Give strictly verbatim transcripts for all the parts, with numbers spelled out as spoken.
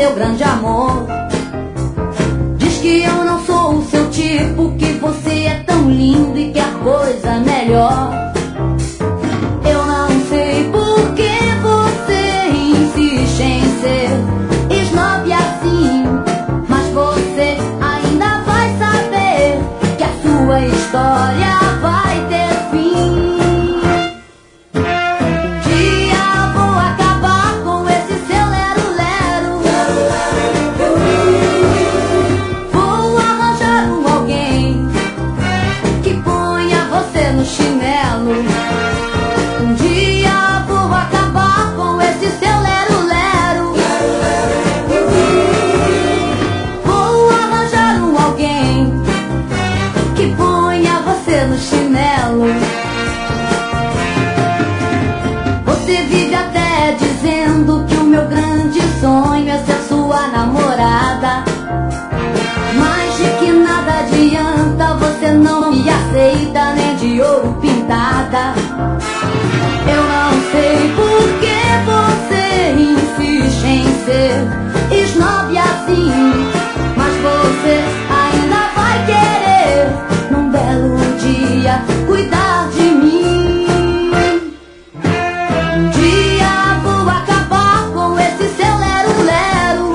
seu grande amor. Diz que eu não sou o seu tipo, que você é tão lindo e quer coisa melhor. Eu não sei por que você insiste em ser snob assim, mas você ainda vai saber que a sua história vai ter fim. Um dia vou acabar com esse seu lero-lero. Vou arranjar um alguém que ponha você no chinelo. Um dia vou acabar com esse seu lero-lero. Vou arranjar um alguém que ponha você no chinelo. Você vive até dizendo que o meu grande sonho é ser sua namorada, mas de que nada adianta, você não me aceita nem de ouro pintada. Eu não sei por que você insiste em ser snob assim, mas você ainda vai querer, num belo dia, cuidar de mim. Um dia vou acabar com esse seu lero-lero.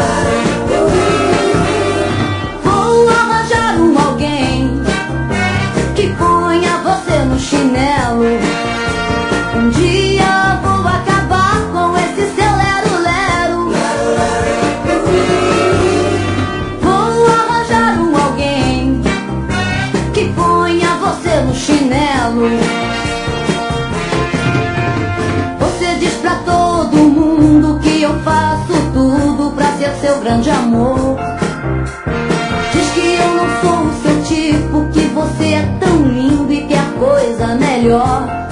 Vou arranjar um alguém que ponha você no chinelo. Um dia vou acabar com esse seu lero-lero. Vou arranjar um alguém que ponha você no chinelo. Você diz pra todo mundo que eu faço tudo pra ser seu grande amor. Diz que eu não sou o seu tipo, que você é tão lindo e quer coisa melhor.